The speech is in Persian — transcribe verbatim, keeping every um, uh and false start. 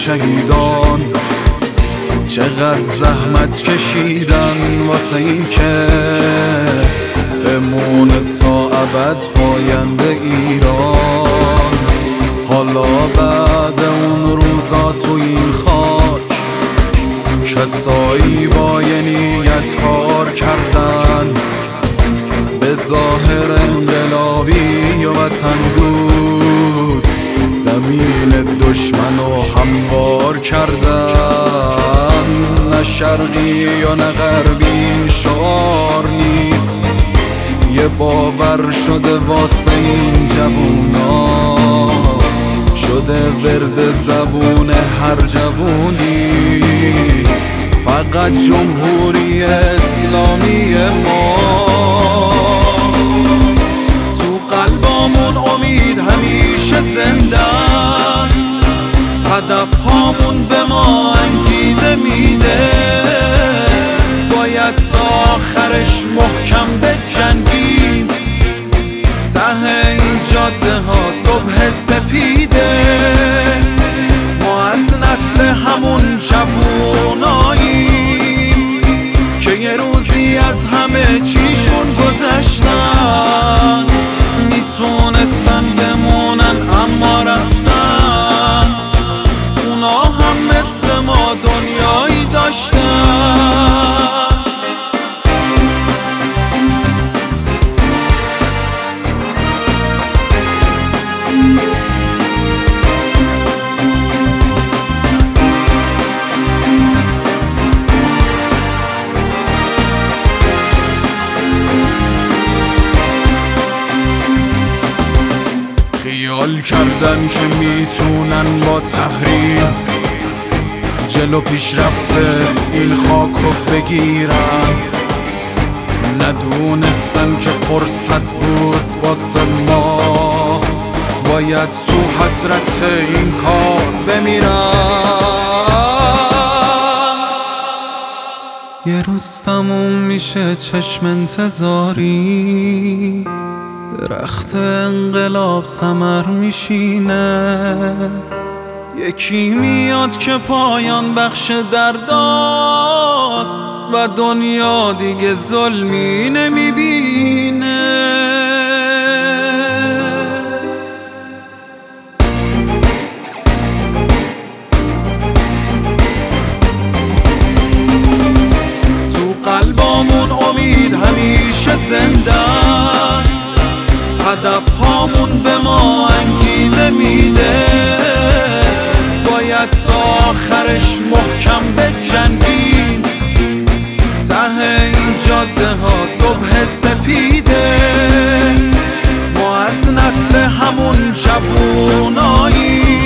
شهیدان چقدر زحمت کشیدن واسه این که بمونه تا ابد پاینده ایران. حالا بعد اون روزا تو این خاک کسایی با یه نیت کار کردن، به ظاهر انقلابی و وطن دوست زمین دشمن رو هموار کردن. نه شرقی یا نه غربی این شعار نیست، یه باور شده واسه این جوونا، شده ورد زبون هر جوونی. فقط جمهوری اسلامی ما تو قلبامون امید همیشه زنده است، هدف هامون به ما انگیزه میده. باید تا آخرش محکم بجنگیم، ته این جاده ها صبح سپیده. ما از نسل همون جووناییم که یه روزی از همه چیشون گذشتن، میتونستن بمونن اما رفتن. اونا هم مثل ما دنیایی داشتن. خیال کردن که میتونن با تحریم جلو پیشرفت این خاک رو بگیرن، ندونستن که فرصت بود واسه ما باید تو حسرت این کار بمیرن. یه روز تموم میشه چشم انتظاری، درخت انقلاب ثمر میشینه. یکی میاد که پایان بخش درداست و دنیا دیگه ظلمی نمیبینه. تو قلبامون امید همیشه زنده است، هدف هامون به ما انگیزه میده. باید تا آخرش محکم بجنگیم، ته این جاده ها صبح سپیده. ما از نسل همون جووناییم